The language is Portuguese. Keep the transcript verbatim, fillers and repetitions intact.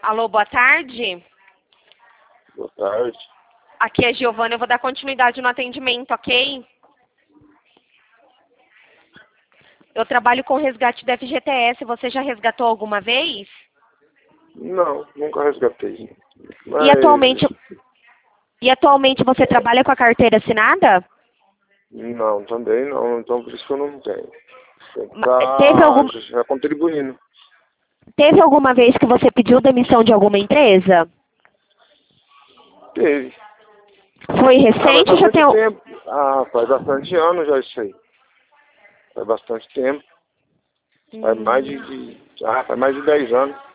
Alô, boa tarde. Boa tarde. Aqui é Giovana, eu vou dar continuidade no atendimento, ok? Eu trabalho com resgate da F G T S. Você já resgatou alguma vez? Não, nunca resgatei. Mas... E atualmente, e atualmente você trabalha com a carteira assinada? Não, também não. Então por isso que eu não tenho. Tem que Ma- Teve, algum, estar já contribuindo. teve alguma vez que você pediu demissão de alguma empresa? Teve. Foi Ah, mas recente ou faz já tem... muito al- tempo. Ah, faz bastante anos já isso aí. Faz bastante tempo. Faz mais de, Hum. de... Ah, faz mais de dez anos.